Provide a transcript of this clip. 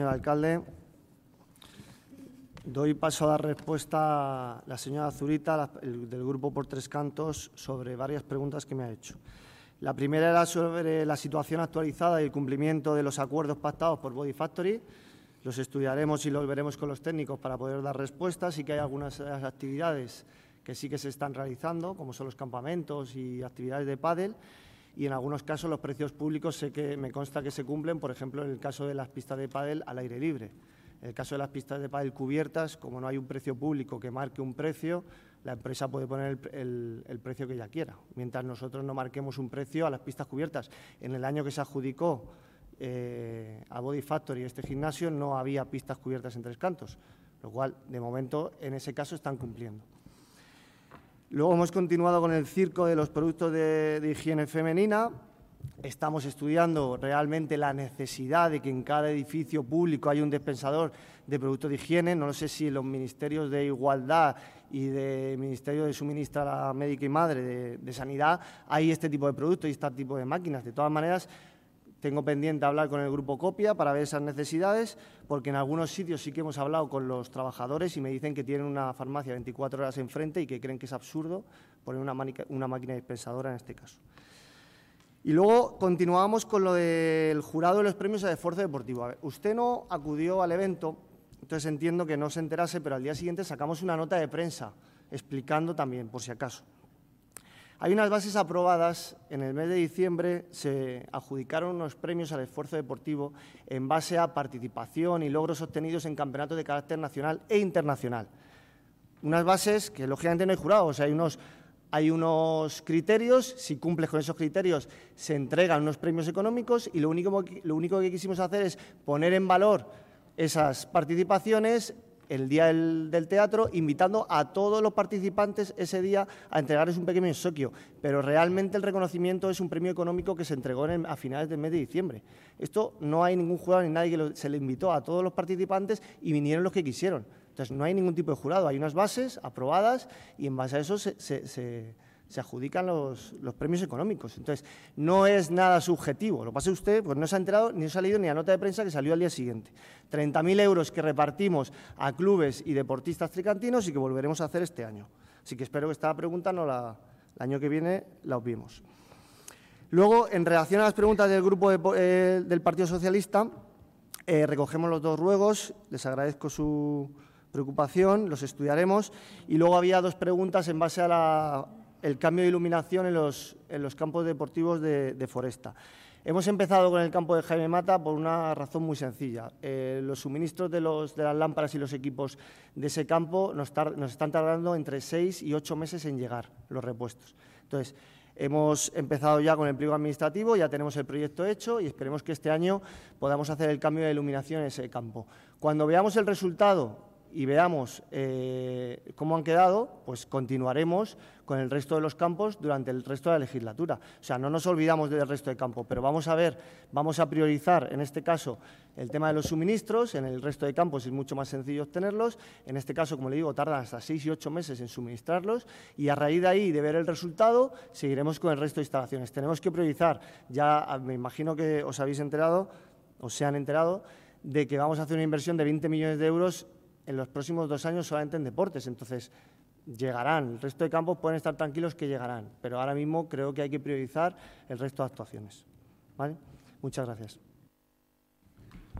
Señor alcalde, doy paso a dar respuesta a la señora Zurita, del Grupo Por Tres Cantos, sobre varias preguntas que me ha hecho. La primera era sobre la situación actualizada y el cumplimiento de los acuerdos pactados por Body Factory. Los estudiaremos y los veremos con los técnicos para poder dar respuestas. Sí que hay algunas actividades que sí que se están realizando, como son los campamentos y actividades de pádel, y en algunos casos los precios públicos sé que me consta que se cumplen, por ejemplo, en el caso de las pistas de pádel al aire libre. En el caso de las pistas de pádel cubiertas, como no hay un precio público que marque un precio, la empresa puede poner el precio que ella quiera, mientras nosotros no marquemos un precio a las pistas cubiertas. En el año que se adjudicó a Body Factory este gimnasio no había pistas cubiertas en Tres Cantos, lo cual, de momento, en ese caso están cumpliendo. Luego hemos continuado con el circo de los productos de higiene femenina. Estamos estudiando realmente la necesidad de que en cada edificio público haya un dispensador de productos de higiene. No sé si en los ministerios de Igualdad y de Ministerio de Suministro Médica y Madre de Sanidad hay este tipo de productos y este tipo de máquinas. De todas maneras, tengo pendiente hablar con el Grupo Copia para ver esas necesidades, porque en algunos sitios sí que hemos hablado con los trabajadores y me dicen que tienen una farmacia 24 horas enfrente y que creen que es absurdo poner una máquina dispensadora en este caso. Y luego continuamos con lo del jurado de los premios al esfuerzo deportivo. A ver, usted no acudió al evento, entonces entiendo que no se enterase, pero al día siguiente sacamos una nota de prensa explicando también, por si acaso. Hay unas bases aprobadas, en el mes de diciembre se adjudicaron unos premios al esfuerzo deportivo en base a participación y logros obtenidos en campeonatos de carácter nacional e internacional. Unas bases que lógicamente no hay jurado, o sea, hay unos criterios, si cumples con esos criterios se entregan unos premios económicos y lo único que quisimos hacer es poner en valor esas participaciones el día del teatro, invitando a todos los participantes ese día a entregarles un pequeño obsequio, pero realmente el reconocimiento es un premio económico que se entregó a finales del mes de diciembre. Esto no hay ningún jurado ni nadie que se le invitó a todos los participantes y vinieron los que quisieron. Entonces no hay ningún tipo de jurado, hay unas bases aprobadas y en base a eso se adjudican los premios económicos. Entonces no es nada subjetivo, lo pasa usted, pues no se ha enterado ni no se ha leído ni la nota de prensa que salió al día siguiente. 30.000 euros que repartimos a clubes y deportistas tricantinos y que volveremos a hacer este año. Así que espero que esta pregunta el año que viene la obviemos. Luego, en relación a las preguntas del grupo del Partido Socialista, recogemos los dos ruegos, les agradezco su preocupación, los estudiaremos. Y luego había dos preguntas en base a el cambio de iluminación en los campos deportivos de Foresta. Hemos empezado con el campo de Jaime Mata por una razón muy sencilla. Los suministros de las lámparas y los equipos de ese campo nos están tardando entre 6 y 8 meses en llegar los repuestos. Entonces, hemos empezado ya con el pliego administrativo, ya tenemos el proyecto hecho y esperemos que este año podamos hacer el cambio de iluminación en ese campo. Cuando veamos el resultado y veamos cómo han quedado, pues continuaremos con el resto de los campos durante el resto de la legislatura. O sea, no nos olvidamos del resto de campos, pero vamos a priorizar, en este caso, el tema de los suministros. En el resto de campos es mucho más sencillo obtenerlos. En este caso, como le digo, tardan hasta 6 y 8 meses en suministrarlos y a raíz de ahí, de ver el resultado, seguiremos con el resto de instalaciones. Tenemos que priorizar. Ya me imagino que os habéis enterado, o se han enterado, de que vamos a hacer una inversión de 20 millones de euros en los próximos 2 años solamente en deportes. Entonces, llegarán. El resto de campos pueden estar tranquilos que llegarán, pero ahora mismo creo que hay que priorizar el resto de actuaciones. ¿Vale? Muchas gracias.